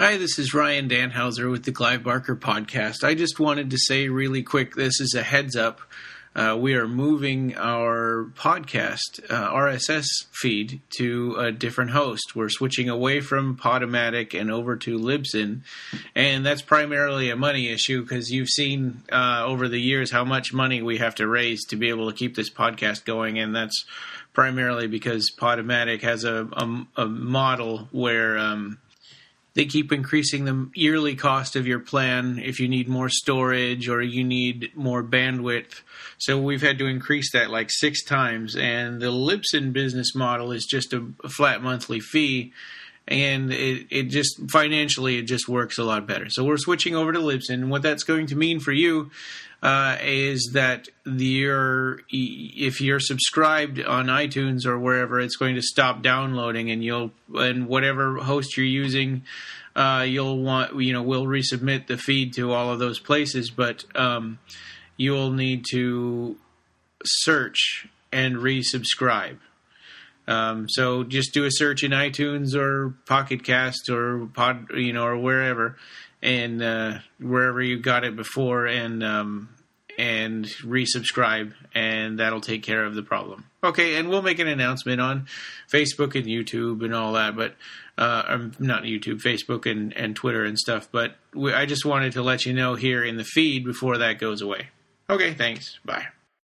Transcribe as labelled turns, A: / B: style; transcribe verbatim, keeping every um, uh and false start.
A: Hi, this is Ryan Danhauser with the Clive Barker Podcast. I just wanted to say really quick, this is a heads up. Uh, we are moving our podcast uh, R S S feed to a different host. We're switching away from Podomatic and over to Libsyn, and that's primarily a money issue because you've seen uh, over the years how much money we have to raise to be able to keep this podcast going, and that's primarily because Podomatic has a, a, a model where um, they keep increasing the yearly cost of your plan if you need more storage or you need more bandwidth. So we've had to increase that like six times. And the Libsyn business model is just a, a flat monthly fee. And it, it just, financially, it just works a lot better. So we're switching over to Libsyn. What that's going to mean for you uh, is that the, your, if you're subscribed on iTunes or wherever, it's going to stop downloading, and you'll, and whatever host you're using, uh, you'll want, you know, we'll resubmit the feed to all of those places, but um, you'll need to search and resubscribe. Um, so just do a search in iTunes or Pocket Cast or Pod, you know, or wherever, and uh, wherever you got it before, and um, and resubscribe, and that'll take care of the problem. Okay, and we'll make an announcement on Facebook and YouTube and all that, but uh, um, not YouTube, Facebook and, and Twitter and stuff. But we, I just wanted to let you know here in the feed before that goes away. Okay, thanks. Bye.